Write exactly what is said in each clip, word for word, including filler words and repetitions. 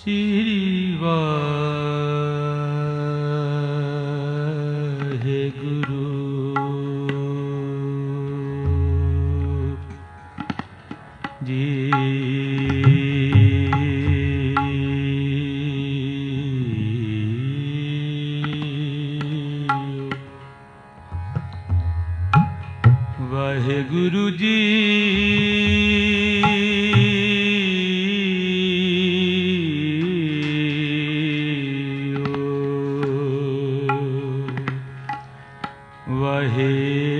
श्री वाहेगुरु जी। वाहेगुरु जी वाहे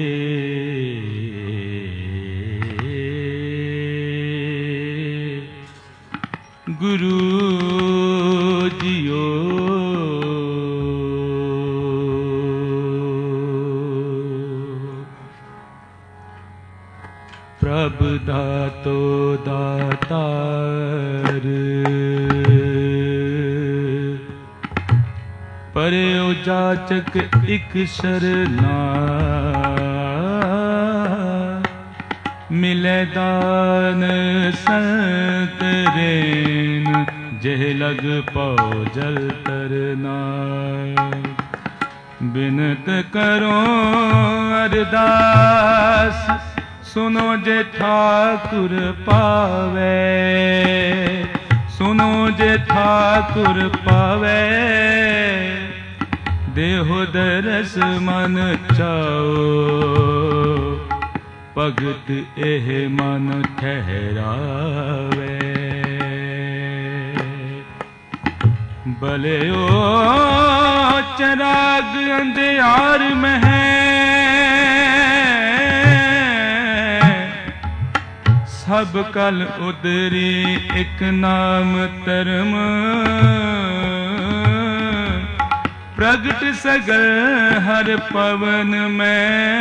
गुरु जियो प्रभ दातो दातार परे जाचक इक शरणा मिले दान संत रेन जेह लग पाओ जल तरना। बिनत करो अरदास सुनो जे ठाकुर पावे, सुनो जे ठाकुर पावे। देहो दरस मन चाओ भगत एह मन ठहरावे। भले ओ चराग अंधियार में सब कल उदरी एक नाम धर्म। प्रगट सगल हर पवन में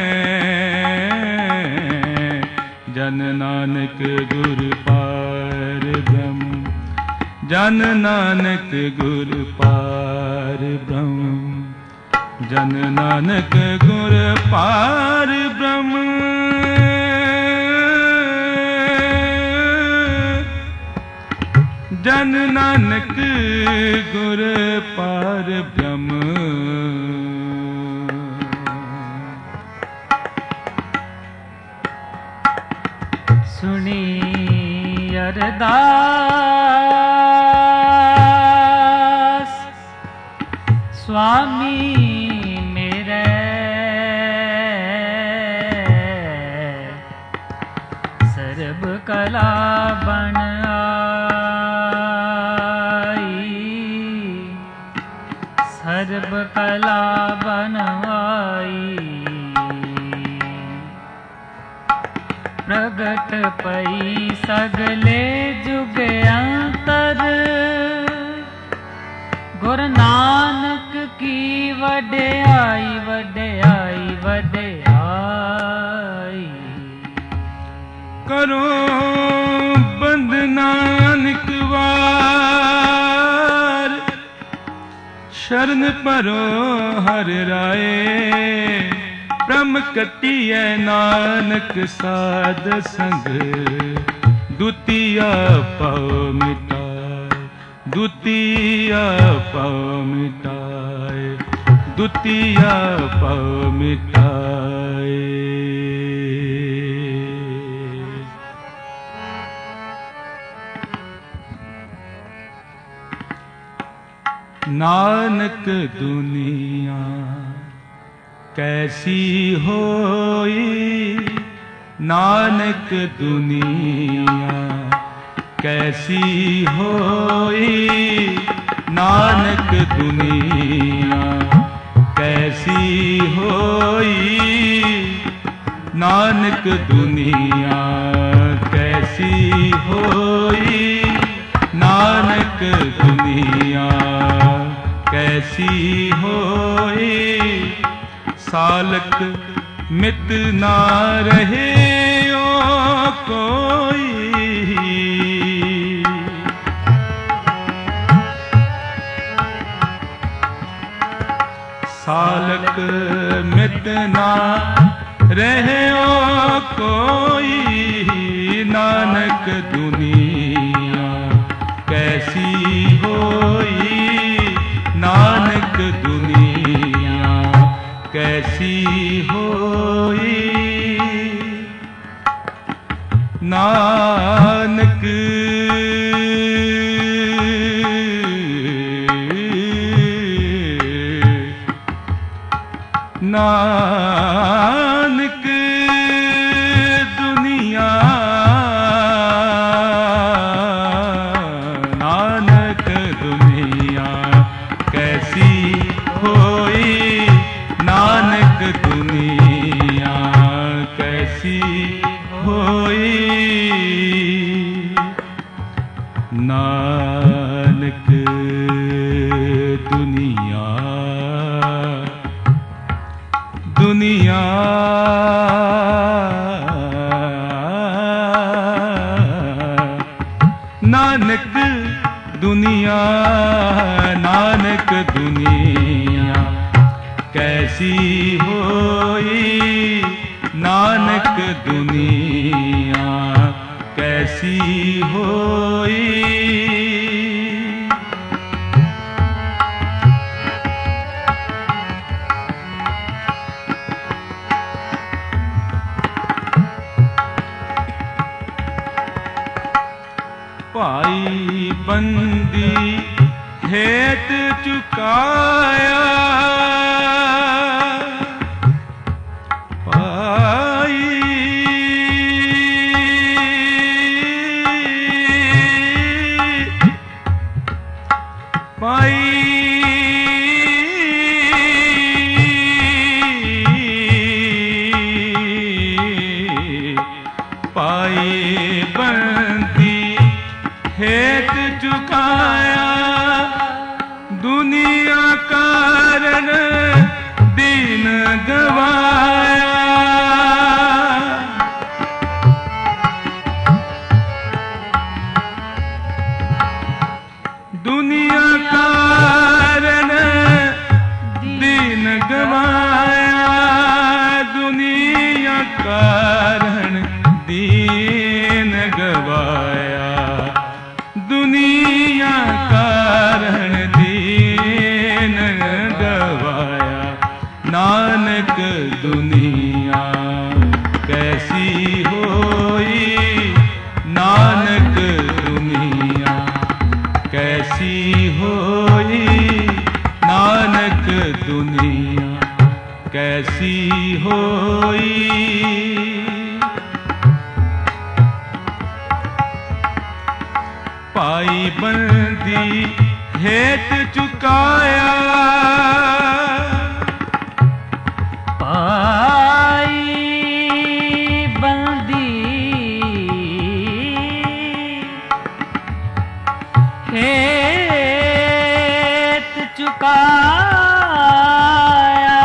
जन नानक गुर पार ब्रह्म। जन नानक गुर पार ब्रह्म। जन नानक गुर पार ब्रह्म। जन नानक गुर पार ब्रह्म। सुनी अरदास स्वामी मेरे सर्ब कला बन सर्ब कला बनवाई। प्रगट पई सगले जुग अंतर गुरु नानक की वड्याई वड्याई वड्याई। करो बंद नानक वार शरण परो हर राए। ब्रह्म कटिए नानक साध संग दुतिया पाओ मिटाए। दुतिया पाओ मिटाए। दुतिया पाओ मिटाए। नानक दुनिया कैसी होई। नानक दुनिया कैसी होई। नानक दुनिया कैसी होई। नानक दुनिया कैसी होई। नानक दुनिया कैसी होई। सालक मित ना रहे ओ कोई। सालक मित ना रहे ओ कोई। नानक दुनिया कैसी नानक दुनिया दुनिया नानक दुनिया नानक दुनिया कैसी होई नानक दुनिया कैसी होई पाई बंदी हेत चुकाया पाई पाई पाई बंदी हेत चुकाया दुनिया कारण दीन गवाया दुनिया कारण दीन गवाया दुनिया कारण दीन गवाया दुनिया कारण दीन गवाया नानक दुनिया कैसी होई नानक दुनिया कैसी होई नानक दुनिया कैसी होई पाई बंदी हेत चुकाया पाई बंदी हेत चुकाया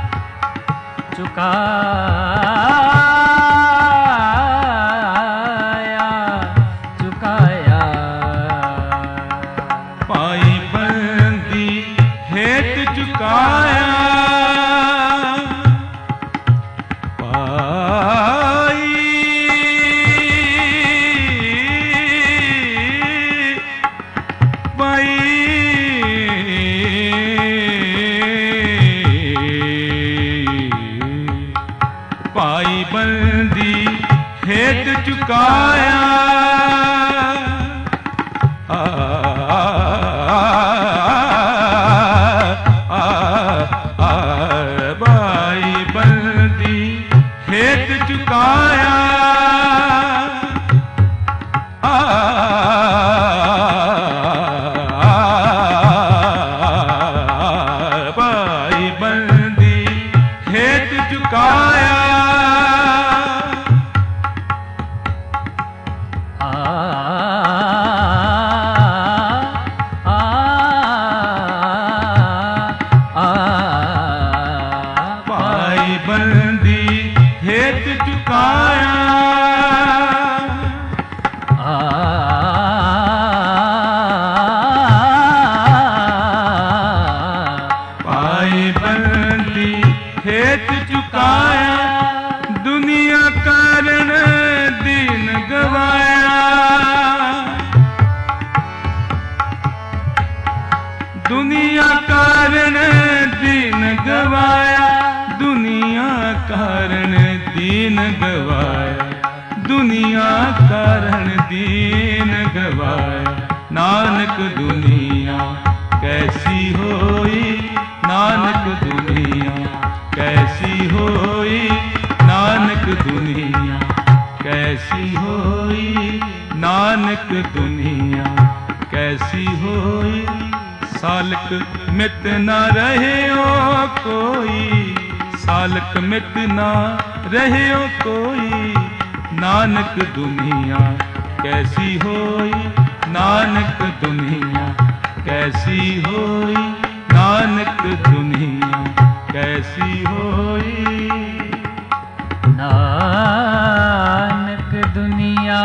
चुकाया चुकाया पाई बंदी हेत चुकाया पाई पाई पाई बंदी हेत चुकाया आ, आ, आ, आ, पाई बंदी हेत चुकाया आ, पाई बंदी हेत चुकाया पाई बंदी हेत चुकाया पाई बंदी हेत चुकाया दुनिया कारण दीन गवाया दुनिया कारण दीन गवाया दुनिया कारण दीन गवाया दुनिया कारण दीन गवाया नानक दुनिया कैसी होई नानक दुनिया कैसी होई नानक दुनिया कैसी होई नानक दुनिया कैसी होई सालक मित न रहे ओ कोई सालक मित न रहे ओ कोई नानक दुनिया कैसी होई नानक दुनिया कैसी होई, नानक दुनिया कैसी होई। नानक दुनिया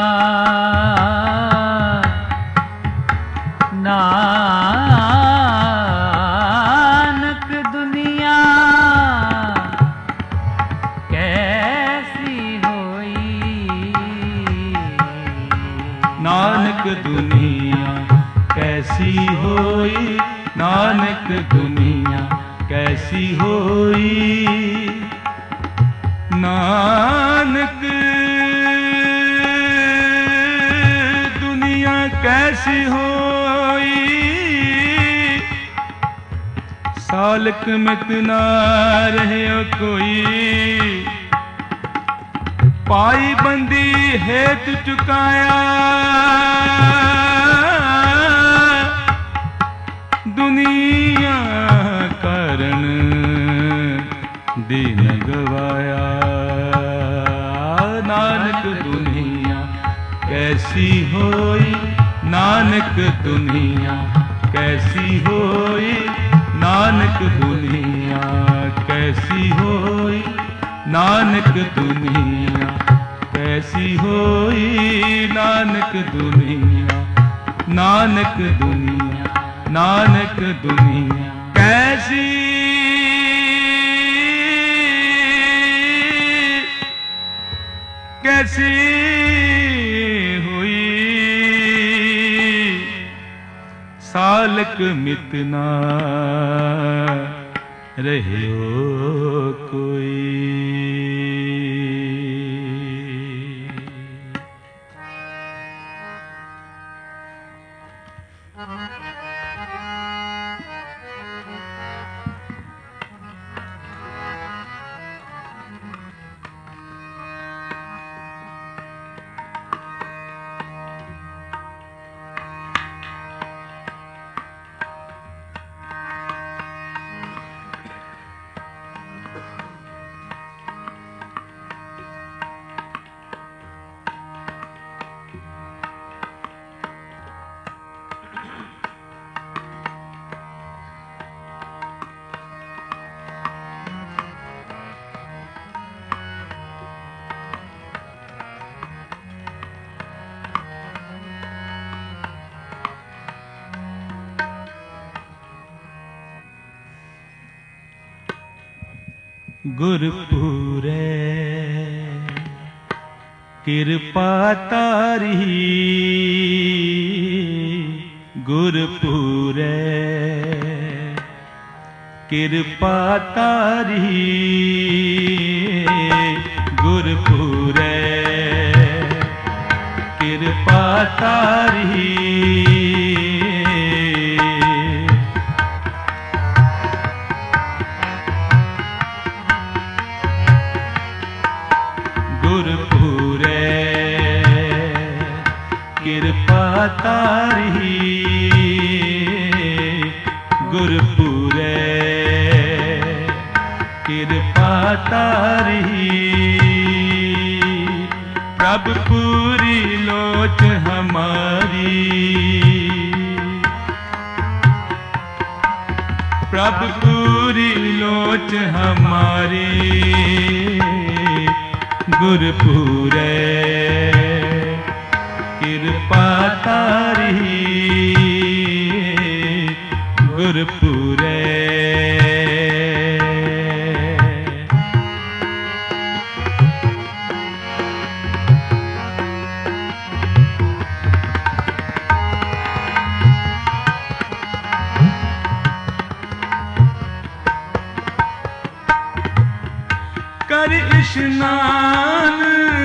नानक दुनिया कैसी होई। नानक दुनिया कैसी होई, नानक दुनिया कैसी होई। नानक दुनिया कैसी होई, सालक मित ना रहे कोई। पाई बंदी हेत चुकाया, दुनिया कारण दीन गवाया। नानक दुनिया कैसी होई, नानक दुनिया कैसी होई। नानक दुनिया कैसी होई, नानक दुनिया कैसी होई। नानक दुनिया, नानक दुनिया, नानक दुनिया कैसी कैसी हुई। सालक मित ना रहियो कोई। गुरपुरे कृपा तारी, गुरपुरे कृपा तारी। गुरपुरे कृपा तारी। कृपा तारी। गुरपुरे कृपा तारी। प्रभु पूरी लोच हमारी, प्रभु पूरी लोच हमारी। गुरपुरे कृपा तारी। गुरपुरे कर स्नान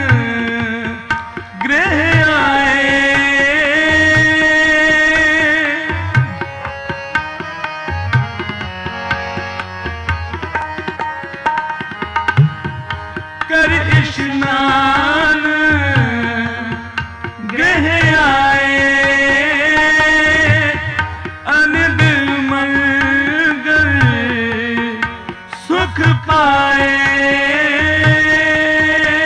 गृह आए, कर स्नान गृह आए। अनंद मंगल सुख पाए।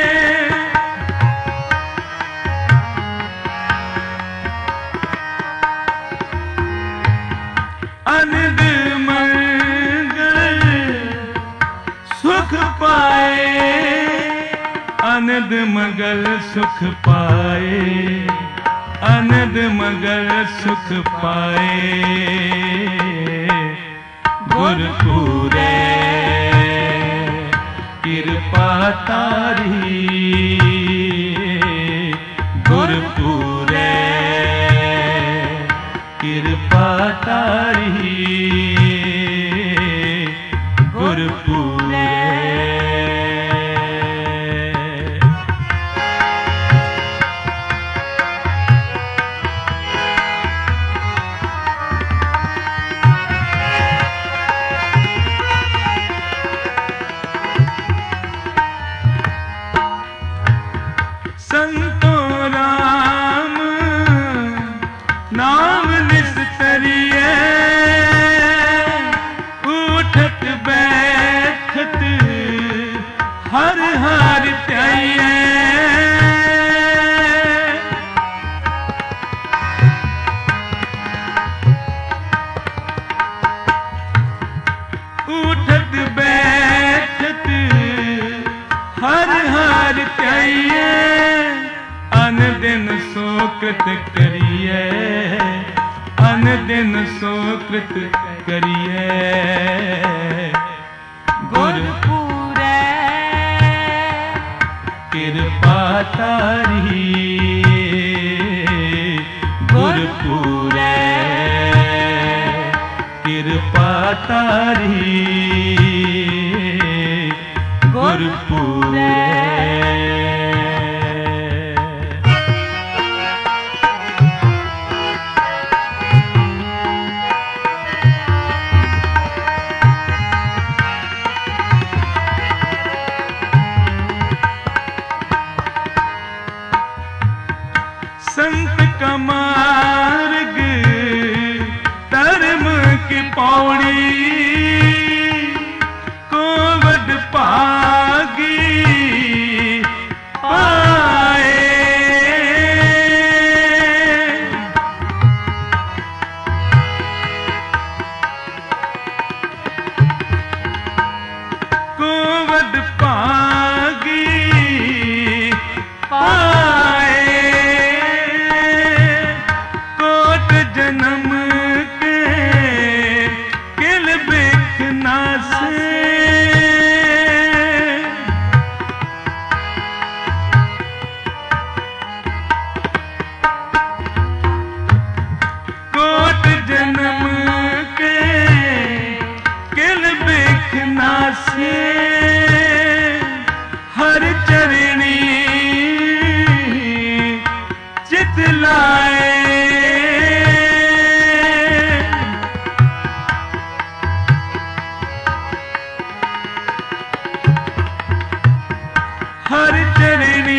अनद मंगल सुख पाए, अनद मंगल सुख पाए, अनद मंगल सुख पाए। गुरपुरे कृपा तारी, गुरपुरे कृपा तारी, गुरपुरे। संतो राम नाम निस्तरिए, उठत बैठत हर हर त्याइए। उठत बैठत हर हर त्याइए, अन दिन सो कृत करिए, अन दिन सो कृत करिए। गुरपुरे कृपा तारी, गुरपुरे कृपा तारी, गुरपुरे। संत का मार्ग धर्म की पौड़ी, कोवड पागी पाए। कोवड पागी पाए, जन्म के किल बिखना से। कोट जन्म के किल बिखना से, हर चरणी चित लाए। हर चरणी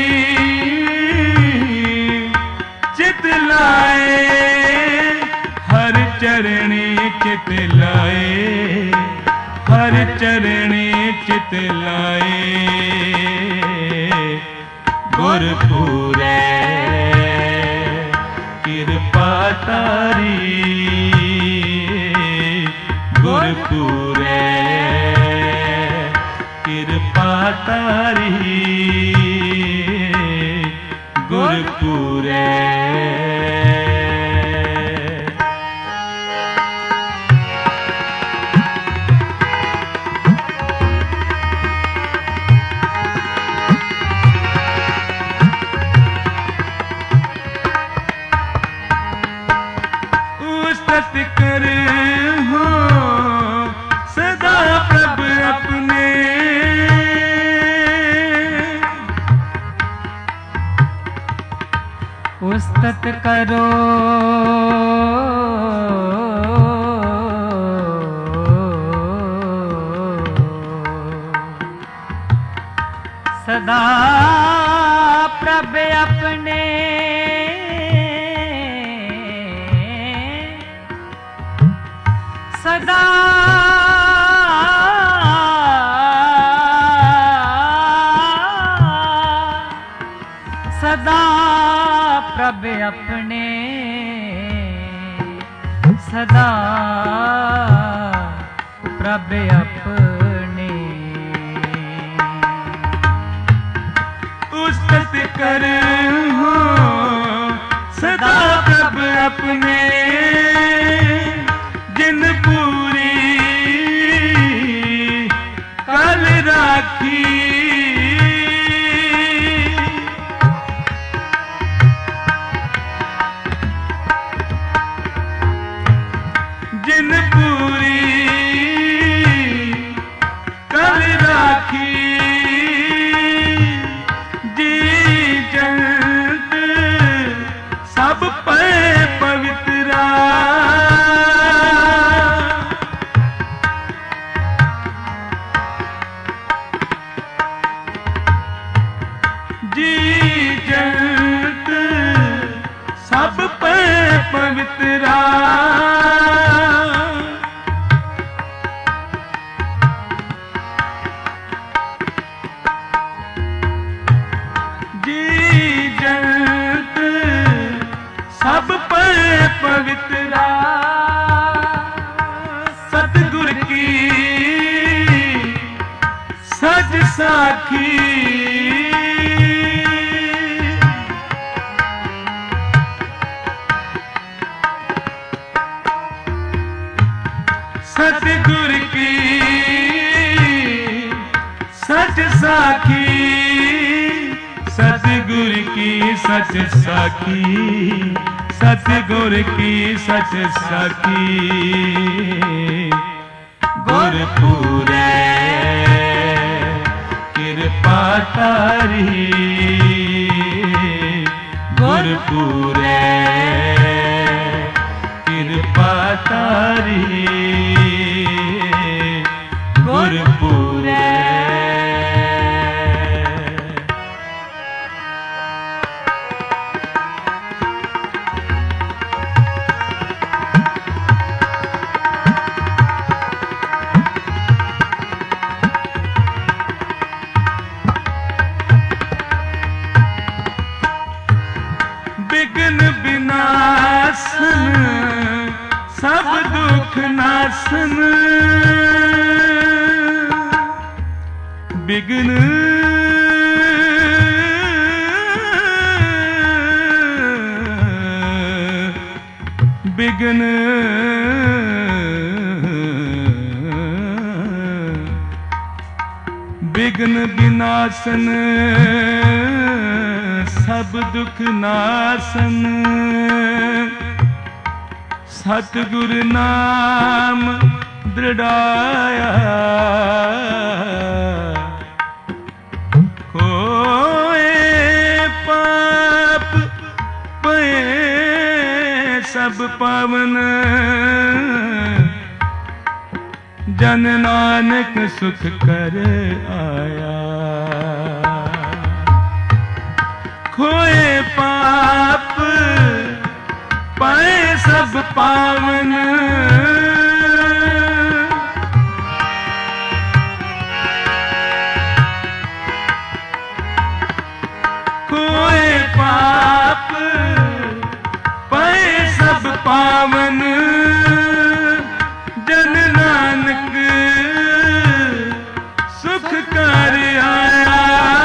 चित लाए, हर चरणी चित लाए, हर चरणी चित लाए। गुरपुरे कृपा तारी, गुरपुरे कृपा तारी, गुरपुरे। उस्तत कर हो सदा प्रभ अपने, उस्तत करो सदा प्रभ अपने। सदा सदा प्रभ अपने, सदा प्रभ अपने उस्तत कर हो सदा प्रभ अपने जिन पूरी कल राखी जिन पूरी कल राखी जी जंत सब पे पवित्रा जी जंत सब पे पवित्रा सब पर पवित्रा सतगुर की सज साखी सतगुर की सच साखी सतगुर की सच साखी सतगुर की सच साखी गुरपुरे कृपा तारी गुरपुरे कृपा तारी गुरपुरे विघ्न विनाशन सब दुख नाशन विघ्न विघ्न विघ्न विनाशन सब दुख नासन सतगुर नाम दृढ़ाया खोए पाप पे सब पावन जन नानक सुख कर आया खोए पाप पाए सब पावन खोए पाप पाए सब पावन जन नानक सुख कर आया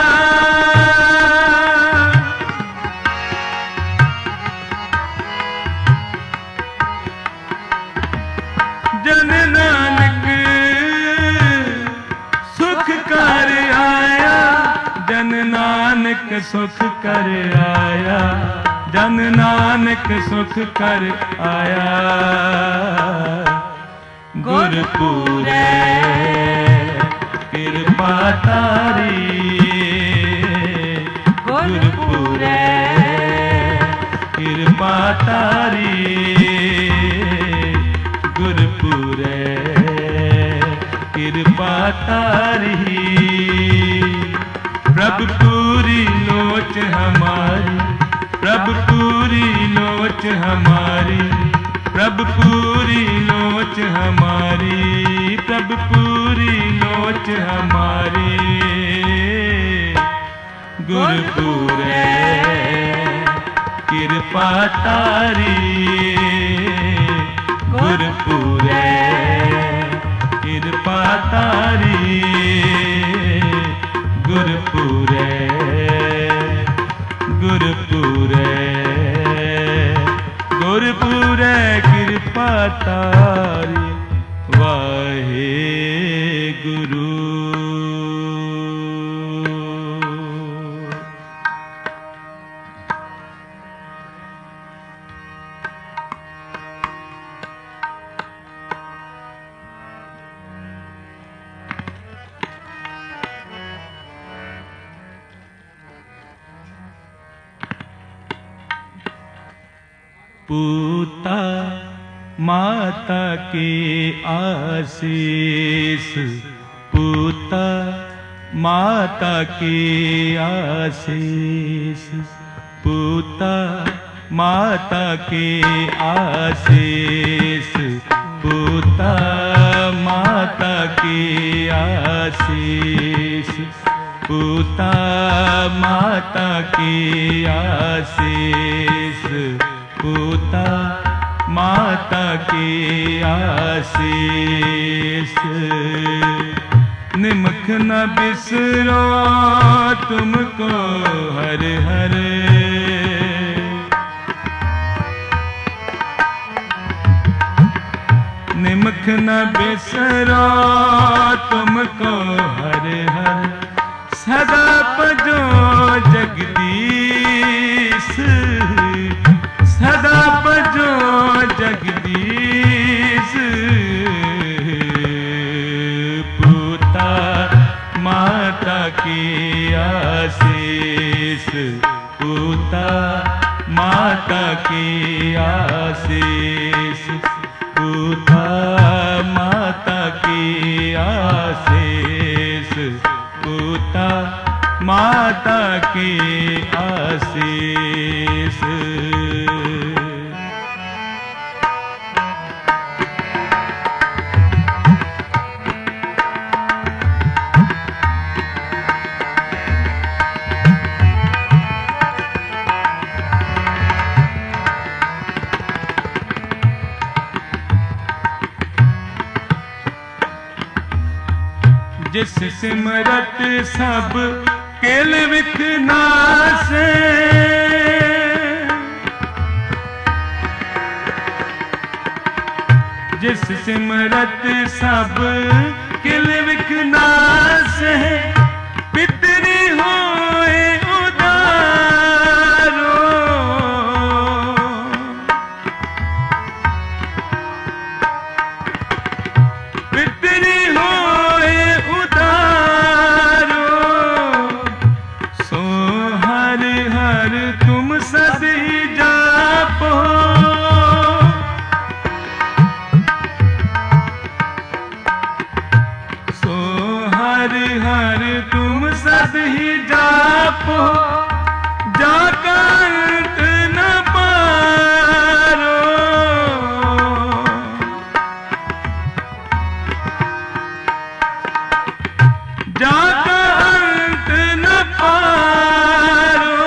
जन नानक सुख कर आया जन नानक सुख कर आया जन नानक सुख कर आया गुरपुरे कृपा तारी गुरपुरे कृपा तारी गुरपुरे कृपा तारी प्रभु पूरी लोच हमारी प्रभु पूरी लोच हमारी प्रभु पूरी लोच हमारी प्रभु पूरी लोच हमारी गुरपुरे कृपा तारी दातार वाहे गुरु। पूता माता के आशीष, पूता माता के आशीष, पूता माता के आशीष, पूता माता के आशीष, पूता माता के आशीष, पूता माता के आशीष। निमख न बिसरो तुमको हर हर, निमख न बिसरो तुमको हर हर, सदा भजो जगदीश, सदा भजो जगदीश। पूता माता की आशीष, पूता माता की आशीष, पूता माता की आशीष, पूता माता की आशीष। जिस सिमरत सब केल विखनासे, जिस सिमरत सब केल विखनासे, पितरी होए उदारो, पितरी होए उदारो, सो हर हर तुम सदी जापो, सो हर हर तुम सदी जापो, जाका अंत न पारो, जाका अंत न पारो,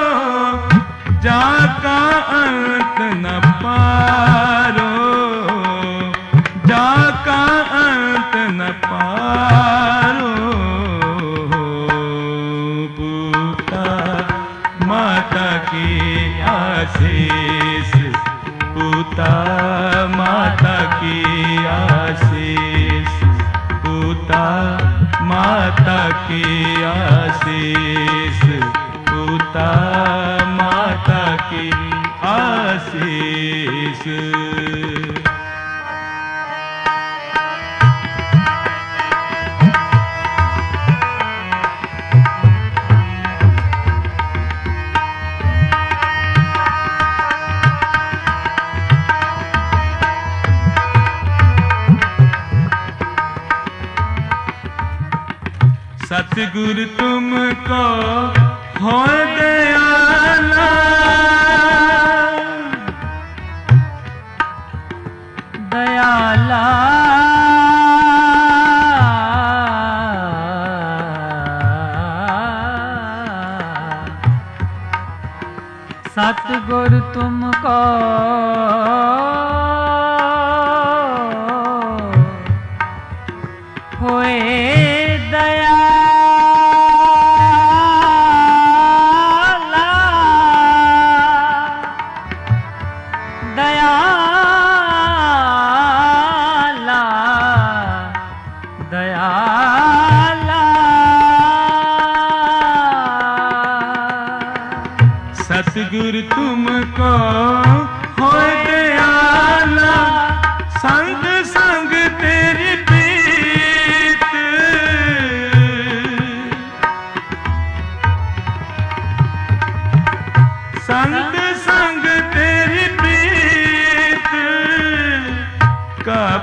जाका अंत न पारो, जाका अंत न पारो। पूता माता की आशीष, पूता माता की आशीष, पूता माता की आशीष, पूता माता की आशीष। सतगुरु तुमको हो दयाला, दयाला सतगुरु तुमको होए दयाला, दयाला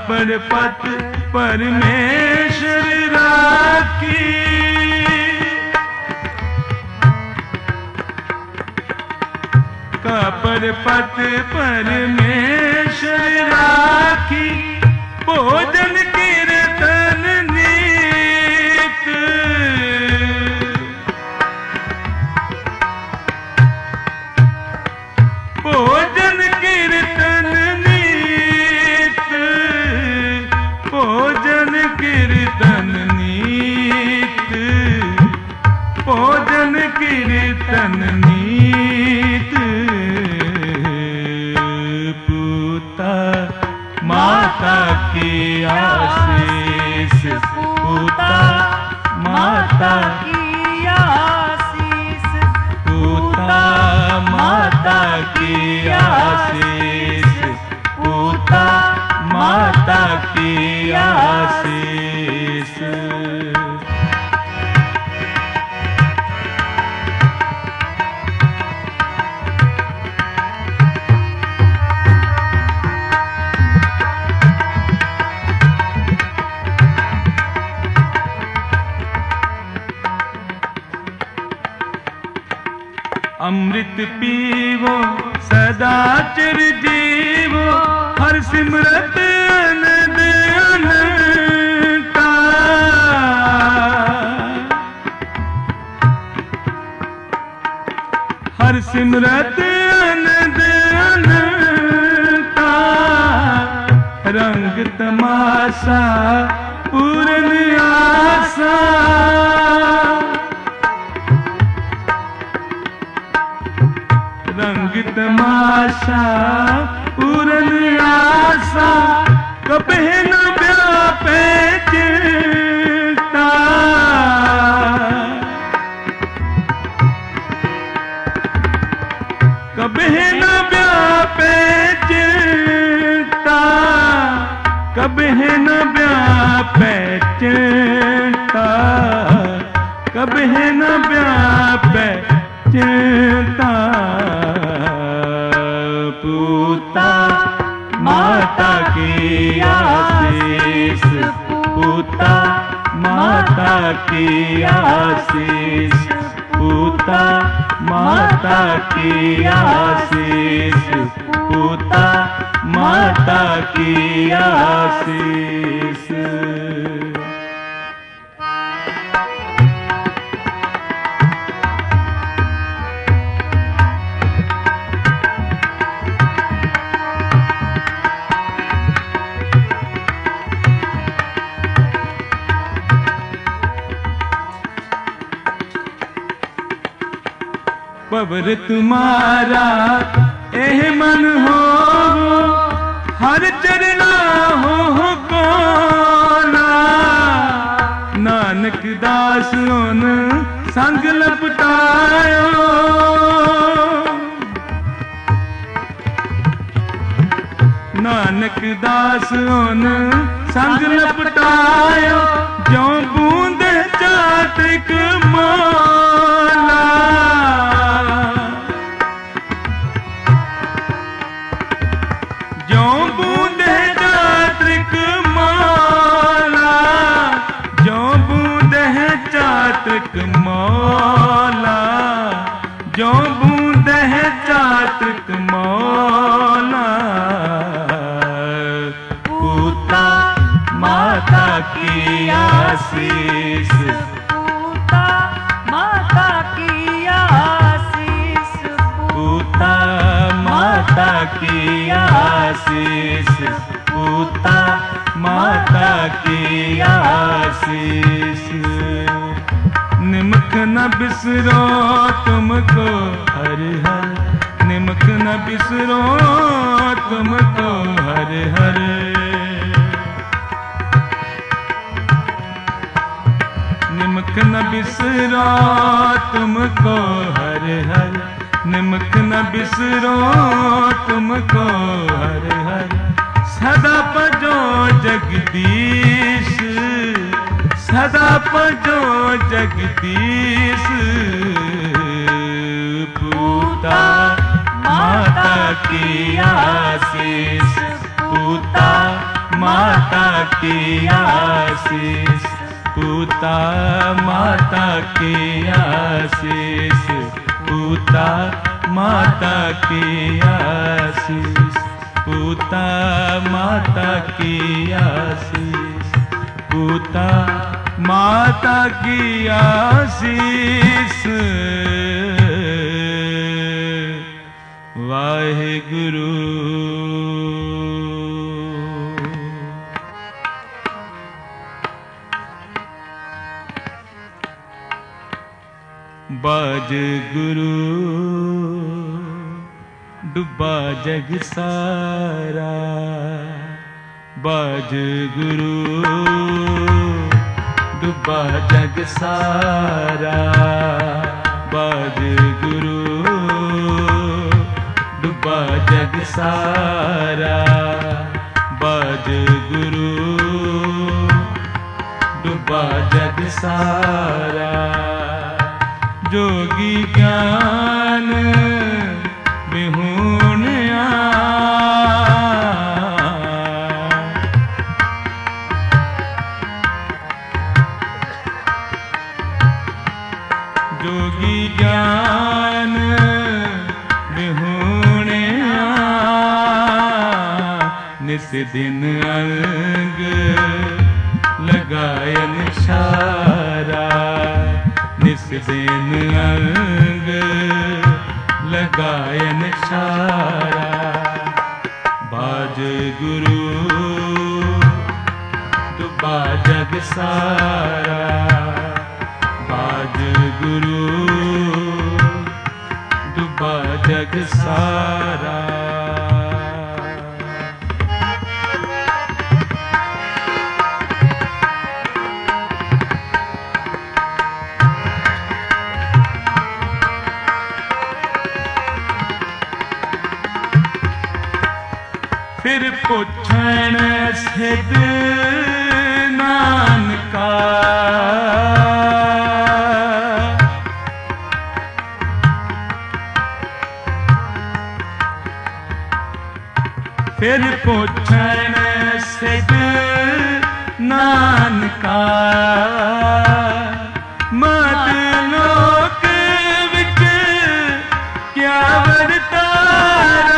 परपत परमेश्वर राखी, का परपत परमेश्वर राखी, भोजन कीर्तन नीत, भोजन कीर्तन नीत, भोजन कीर्तन नीत, भोजन कीर्तन नीत, पूता माता की आशीष, पूता माता की आशीष, पूता माता की आशीष, पूता माता की आशीष। अमृत पीवो सदा चिर जीवो, हर सिमरत आनंद अनंता, हर सिमरत आनंद अनंता, रंग तमाशा पूरन आशा, रंग तमाशा पूरन आशा, कभी न व्यापे चिंता, कभी न व्यापे चिंता, कभी न व्यापे चिंता, कभी न व्यापे चिंता, पूता माता की आशीष, पूता माता की आशीष, पूता माता की आशीष, पूता माता की आशीष। पवर तुम्हारा एह मन हो, हर चरना हो कोना, नानक दास उन संग लपटायो, नानक दास उन संग लपटायो, जो बूंद चातक माला, जो बूंद चातक माला, जो बूंद चातक माला, जो बूंद चातक माला, पूता माता की आशीष, पूता माता की आशीष, पूता माता की आशीष, पूता माता की आशीष। निमक न बिसरो तुमको हर हर, निमक न बिसरो तुमको हर हर, निमक न बिसरो तुमको हर हर, निमक न बिसरो तुमको हर हर, सदा भजो जगदीश, सदा भजो जगदीश, पूता माता की आशीष, पूता माता की आशीष, पूता माता की आशीष, पूता माता की आशीष, पूता माता की आशीष, पूता माता की आशीष। वाहेगुरु। बाज गुरु डुबा जग सारा, बाज गुरु डुबा जग सारा, बाज गुरु डुबा जग सारा, बाज गुरु डुबा जग सारा। जोगी ज्ञान विहूणिया, जोगी ज्ञान विहूणिया, निस दिन अंग लगायन सारा, निस दिन अंग लगायन सारा। बाज गुरु डुबा जग सारा, बाज गुरु डुबा जग सारा। फिर पुछण सिद्ध नानका, फिर पुछण सिद्ध नानका, मत लोक विच क्या वरतारा,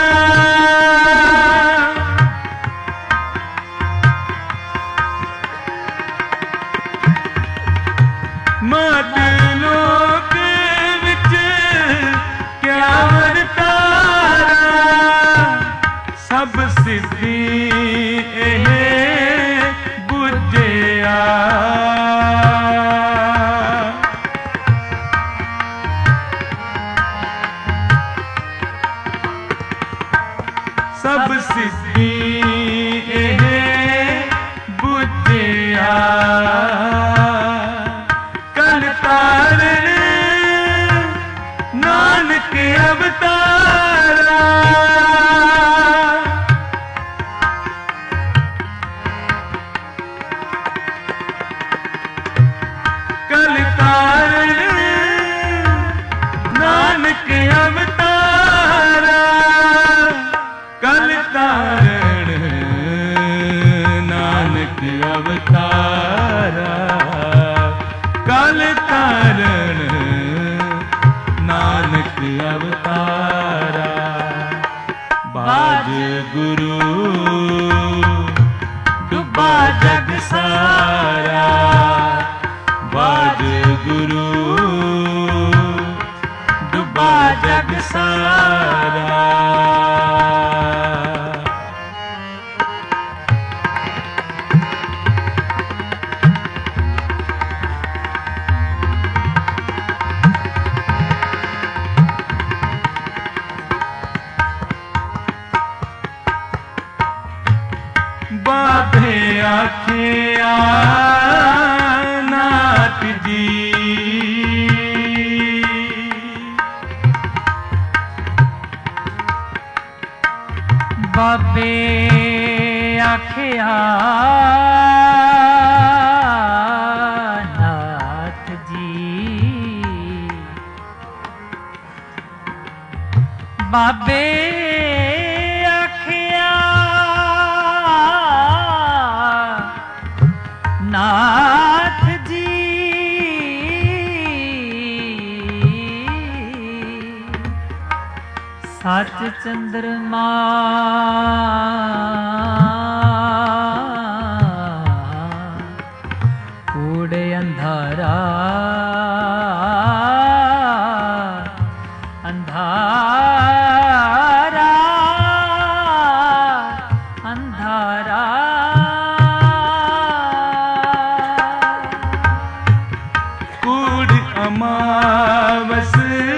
मत लोक विच क्या वरतारा। सब सिद्धि एह बुझिया, सब सिद्धि एह बुझिया। नानक अवतारा, कल कारण नानक अवतारा, कल कारण नानक अवतारा, कल कारण नानक अवतारा। बाज गुरु डुबा जग सारा, बाज गुरु डुबा जग सारा। बाबे आखिया नाथ जी, बाबे आखिया नाथ जी, बाबे आखिया चंद्रमा कूड़े अंधारा अंधारा अंधारा कूड़ अमावस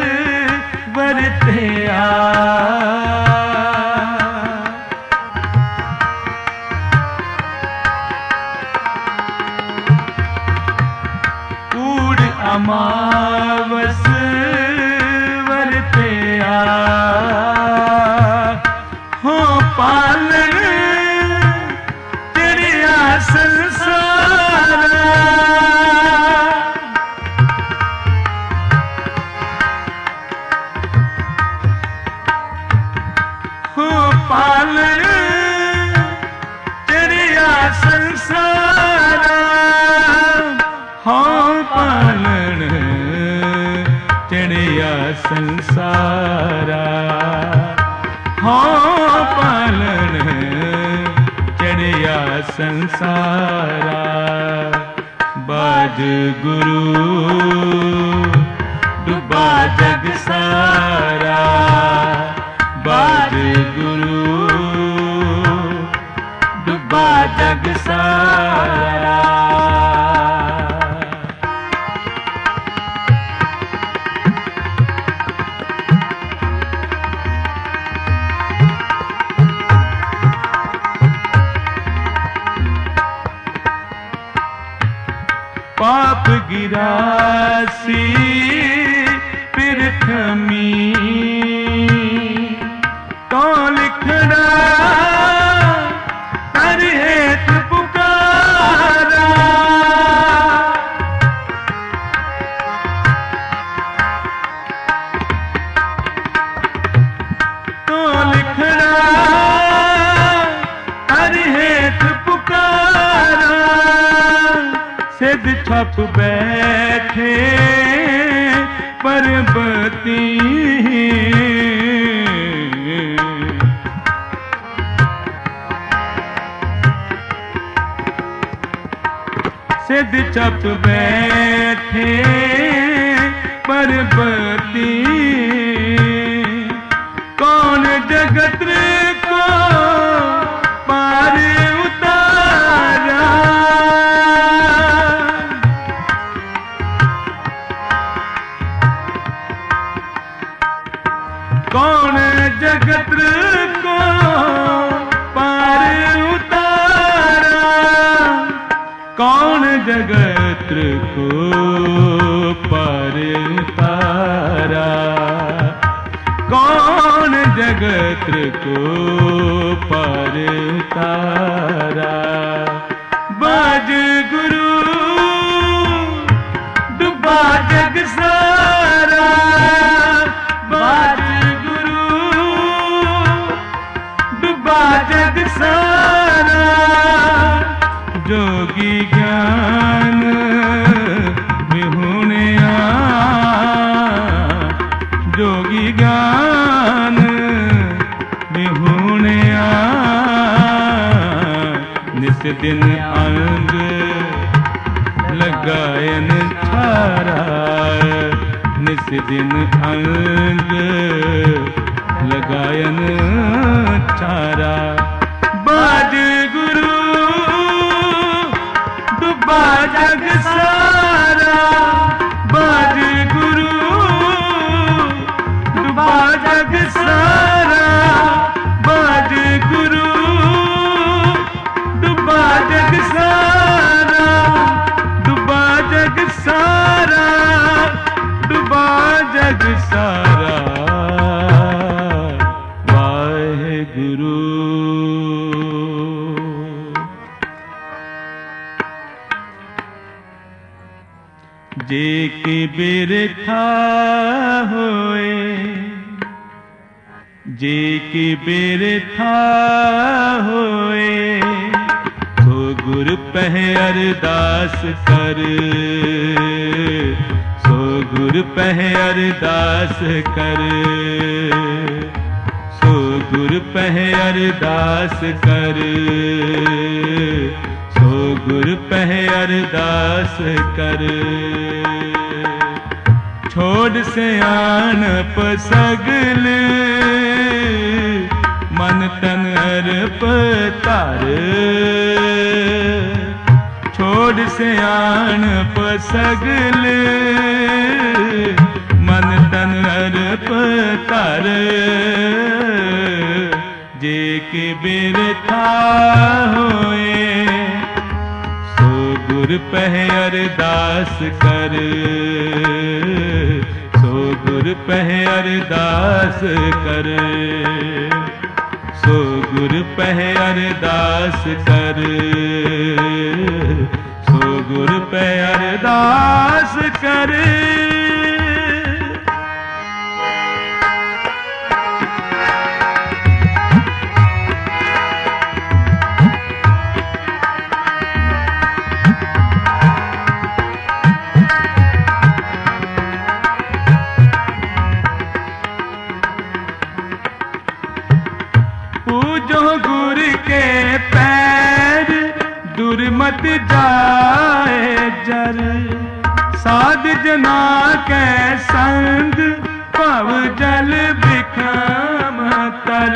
बरते आ कूड़ अमावस बरते आ हो पालन चिड़िया संसार पालन चिड़िया संसार हो पालन चिड़िया संसारा हो पालन चिड़िया संसारा बाज गुरु डूबा जग सारा बाज गुरु डूबा जग सारा पाप गिरासी पिरथमी तो लिखना कर हेत पुकारा तो लिखना कर हेत पुकारा सिद्ध छप बैठे परबती सिद्ध छप बैठे परबती कौन जगत को पार उतारा कौन जगत को पार उतारा कौन जगत को पार उतारा कौन जगत को पार उतारा बाज गुरु डूबा जग सारा बाज डूबा जग सारा जोगी ज्ञान विहुणिया जोगी ज्ञान विहुणिया निस दिन अंग लगायन छारा निस दिन अंग लगायन चारा बाज गुरु डूबा जग सारा बाज गुरु डूबा जग सारा बाज गुरु डूबा जग सारा डूबा जग सारा डूबा जग सारा गुरु जे के बिरथा होए जे के बिरथा होए तो गुर पह अरदास कर सो गुर पह अरदास कर गुर पह अरदास कर, सो गुर पह अरदास कर। छोड़ सियाणप सगल, मन तन अर्प धर। छोड़ सियाणप सगल, मन तन अर्प धर। जे के बिरथा होए, सो गुर पह अरदास कर, सो गुर पह अरदास कर। सो गुर पह अरदास कर, सो गुर पह अरदास कर। दुर्मत जाए जर, साध जना के संग भव जल बिखम तर।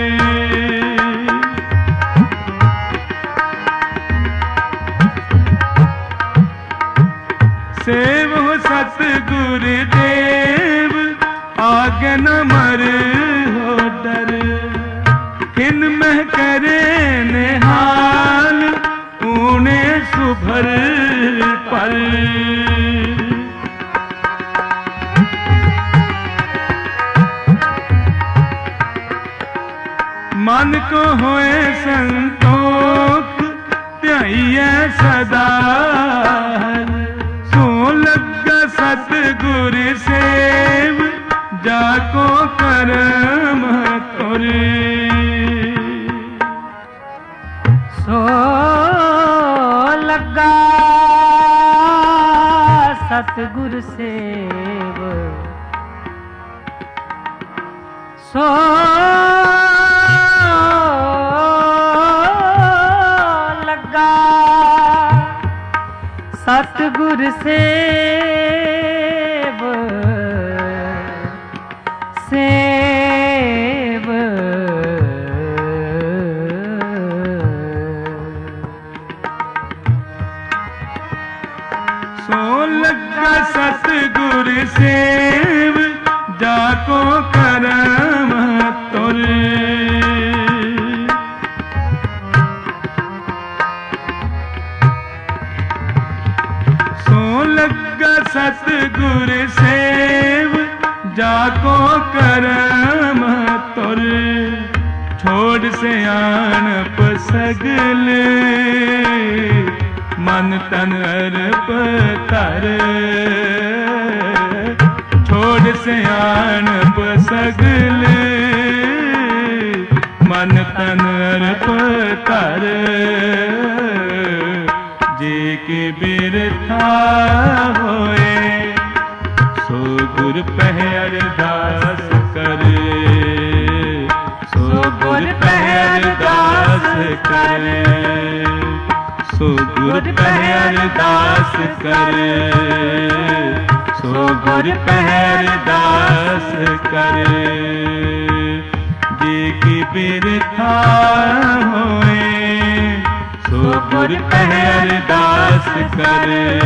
सेव हो सतगुर देव, आगे न मर हो डर। किन मह करे निहाल, ऊने सुभर पर। मन को होए संतोख, ध्याइए सदा। सो लगा सतगुर सेव, जाको करम करे। सो लगा सतगुर सेव, सो लगा सतगुर सेव, सेव सो लगा सतगुर सेव, जाको करम तुर। सो लगा सतगुर सेव, जाको करम तुर। छोड़ सियाणप सगल, मन तन अर्प धर। छोड़ सियाणप सगल, मन तन अर्प धर। जे के बिरथा होए, सो गुर पह अरदास कर, सो गुर पह अरदास कर। सो गुर पह अरदास कर, सो गुर पह अरदास कर। जे की बिरथा होए, सो गुर पह अरदास कर,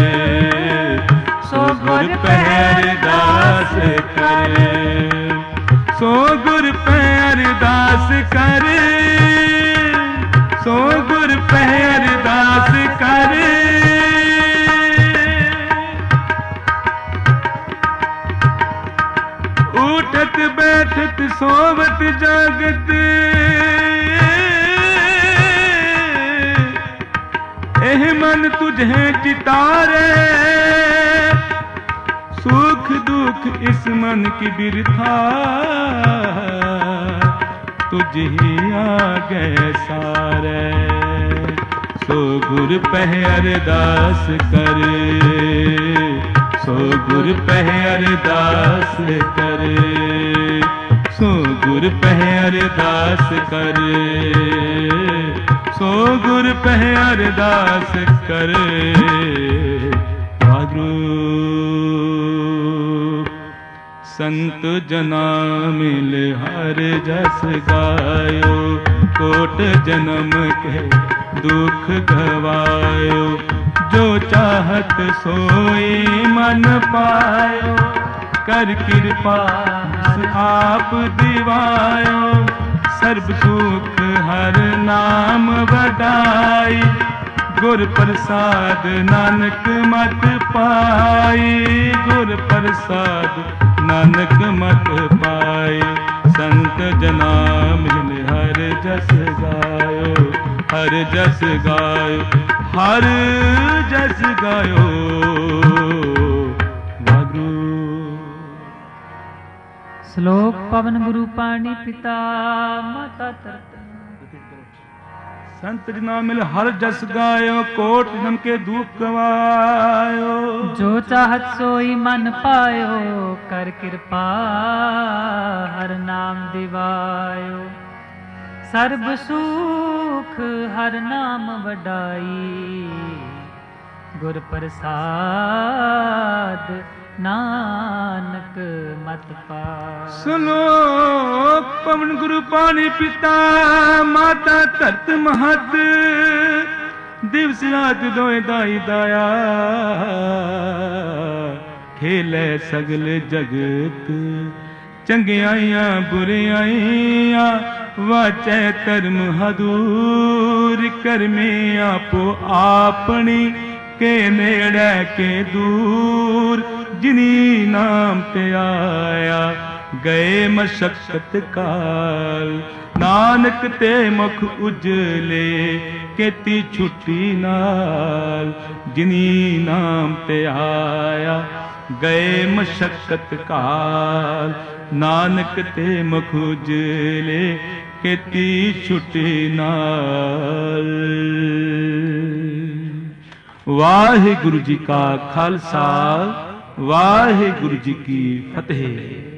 सो गुर पह अरदास कर। सो गुर पह अरदास कर, सो गुर पह अरदास कर। उठत बैठत सोवत जागत, एह मन तुझे चितारे। सुख दुख इस मन की बिरथा, तुझ ही आगे सारे। सो गुर पह अरदास कर, सो गुर पह अरदास कर। सो गुर पह अरदास कर, सो गुर पह अरदास कर। वाहिगुरू संत जना मिल हर जस गायो, कोट जन्म के दुख गवायो। जो चाहत सोई मन पायो, कर कृपा आप दिवायो। सर्ब सुख हर नाम वडाई, गुर प्रसाद नानक मत पाई। गुर प्रसाद नानक मत पाई। संत जना मिल हर जस गायो, हर जस गायो, हर जस गायो। श्लोक पवन गुरु पाणी पिता माता तरत। संत जना मिल हर जस गायो, कोट जन्म के दुख गवायो। जो चाहत सोई मन पायो, कर कृपा हर नाम दिवायो। सर्ब सुख हर नाम वडाई, गुर प्रसाद नानक मत पाय। श्लोक पवन गुरु पानी पिता माता धरत महत। दिवस रात दोए दाई दाया, खेलै सगल जगत। चंगियाइयां बुरियाइयां, वाचै धर्म हदूर। करमे आपो आपनी, के नेड़े के दूर। जिनी नाम ते आया, गए मशक्कत काल। नानक ते मुख उजले, केती छुट्टी नाल। जिनी नाम ते आया, गए मशक्कत काल। नानक ते मुख उजले, केती छुट्टी नाल। वाहिगुरु जी का खालसा, वाहिगुरु जी की फतेह।